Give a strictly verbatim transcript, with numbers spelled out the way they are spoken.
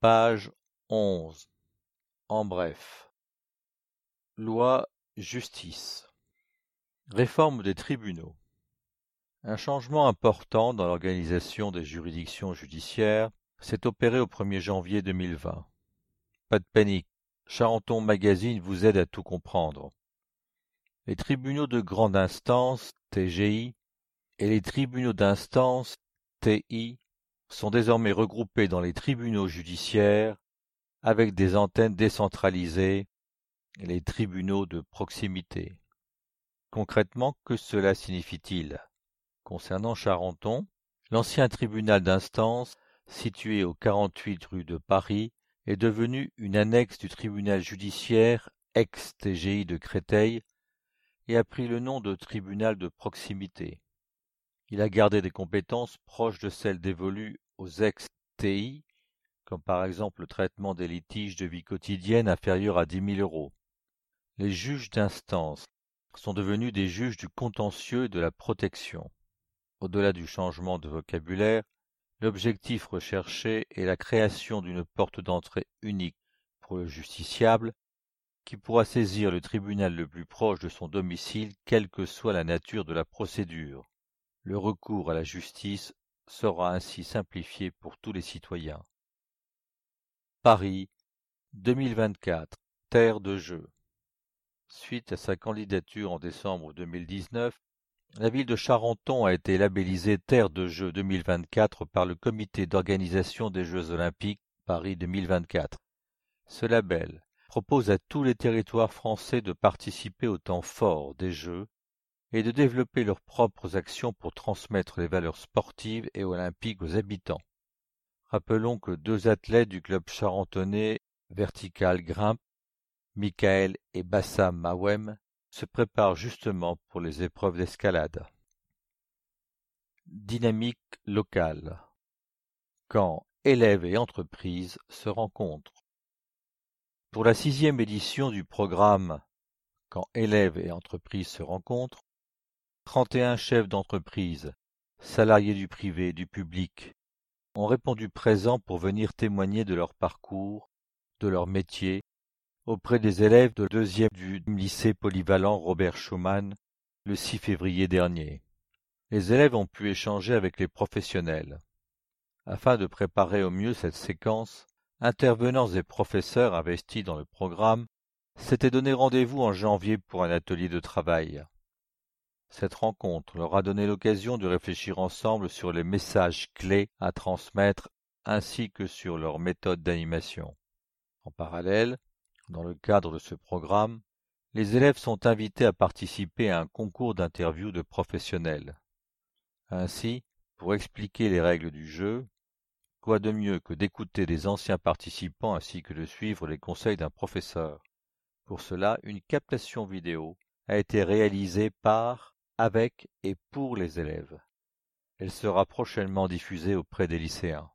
Page onze. En bref. Loi Justice. Réforme des tribunaux. Un changement important dans l'organisation des juridictions judiciaires s'est opéré au premier janvier deux mille vingt. Pas de panique, Charenton Magazine vous aide à tout comprendre. Les tribunaux de grande instance, T G I, et les tribunaux d'instance, T I, sont désormais regroupés dans les tribunaux judiciaires avec des antennes décentralisées, les tribunaux de proximité. Concrètement, que cela signifie-t-il? Concernant Charenton, l'ancien tribunal d'instance, situé au quarante-huit rue de Paris, est devenu une annexe du tribunal judiciaire ex-T G I de Créteil et a pris le nom de tribunal de proximité. Il a gardé des compétences proches de celles dévolues aux ex-T I, comme par exemple le traitement des litiges de vie quotidienne inférieurs à dix mille euros. Les juges d'instance sont devenus des juges du contentieux et de la protection. Au-delà du changement de vocabulaire, l'objectif recherché est la création d'une porte d'entrée unique pour le justiciable qui pourra saisir le tribunal le plus proche de son domicile quelle que soit la nature de la procédure. Le recours à la justice sera ainsi simplifié pour tous les citoyens. Paris, deux mille vingt-quatre, terre de jeu. Suite à sa candidature en décembre deux mille dix-neuf, la ville de Charenton a été labellisée Terre de Jeux deux mille vingt-quatre par le Comité d'organisation des Jeux olympiques Paris deux mille vingt-quatre. Ce label propose à tous les territoires français de participer au temps fort des Jeux et de développer leurs propres actions pour transmettre les valeurs sportives et olympiques aux habitants. Rappelons que deux athlètes du club charentonais Vertical Grimpe, Michael et Bassam Mawem, se préparent justement pour les épreuves d'escalade. Dynamique locale. Quand élèves et entreprises se rencontrent. Pour la sixième édition du programme Quand élèves et entreprises se rencontrent, trente et un chefs d'entreprise, salariés du privé et du public, ont répondu présents pour venir témoigner de leur parcours, de leur métier, auprès des élèves de deuxième du lycée polyvalent Robert Schuman le six février dernier. Les élèves ont pu échanger avec les professionnels. Afin de préparer au mieux cette séquence, intervenants et professeurs investis dans le programme s'étaient donné rendez-vous en janvier pour un atelier de travail. Cette rencontre leur a donné l'occasion de réfléchir ensemble sur les messages clés à transmettre ainsi que sur leur méthode d'animation. En parallèle, dans le cadre de ce programme, les élèves sont invités à participer à un concours d'interview de professionnels. Ainsi, pour expliquer les règles du jeu, quoi de mieux que d'écouter des anciens participants ainsi que de suivre les conseils d'un professeur. Pour cela, une captation vidéo a été réalisée par, avec et pour les élèves. Elle sera prochainement diffusée auprès des lycéens.